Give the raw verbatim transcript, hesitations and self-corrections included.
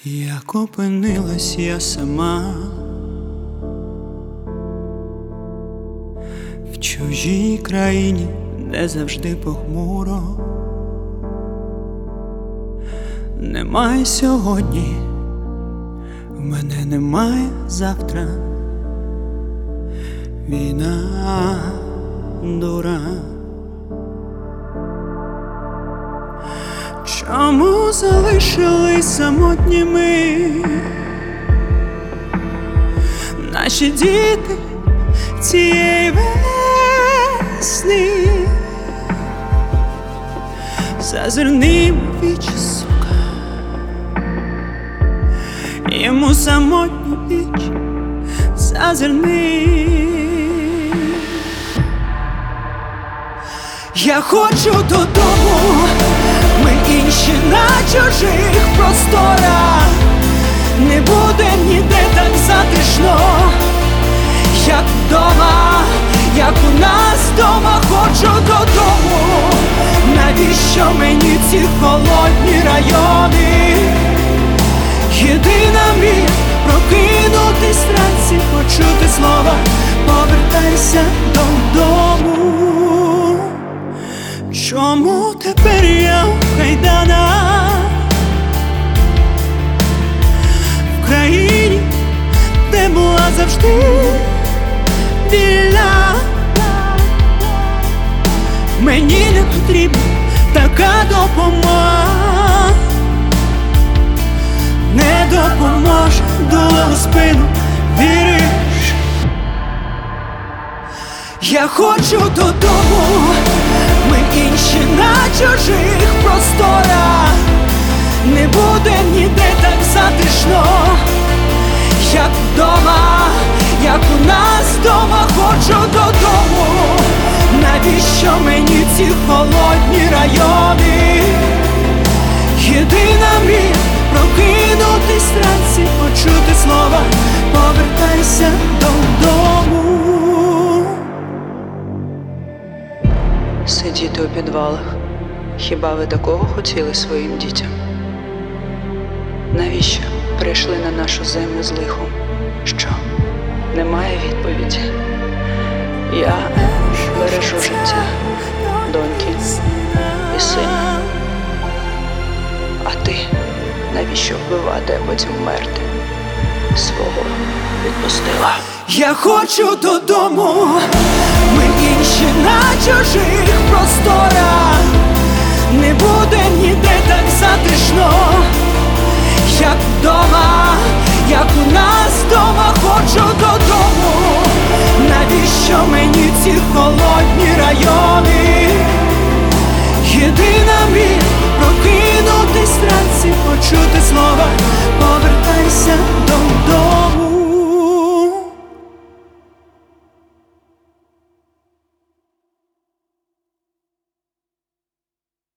Як опинилась я сама в чужій країні, де завжди похмуро. Немає сьогодні, в мене немає завтра. Війна дура. Чому залишились самотніми наші діти цієї весни? Зазирни в вічі, сука, йому самотню піч, зазирни. Я хочу додому, ми інші на чужих просторах. Не буде ніде так затишно, як вдома, як у нас вдома. Хочу додому, навіщо мені ці холодні райони? Єдина мрія прокинутись вранці, почути слова «Повертайся додому». Чому тепер я в кайданах, в країні, де була завжди вільна? Мені не потрібна така допомога, не допоможе дуло у спину, віриш? Я хочу додому, ми інші на чужих просторах. Не буде ніде так затишно, як вдома, як у нас вдома. Хочу додому, навіщо мені ці холодні райони? Єдина мрія прокинутись вранці, почути слова «Повертайся додому». Сидіти у підвалах. Хіба ви такого хотіли своїм дітям? Навіщо прийшли на нашу землю з лихом? Що? Немає відповіді. Я бережу життя доньки і сина. А ти навіщо вбивати, а потім вмерти? Свого відпустила. Я хочу додому, ми інші на чужих просторах. Не буде ніде так затишно,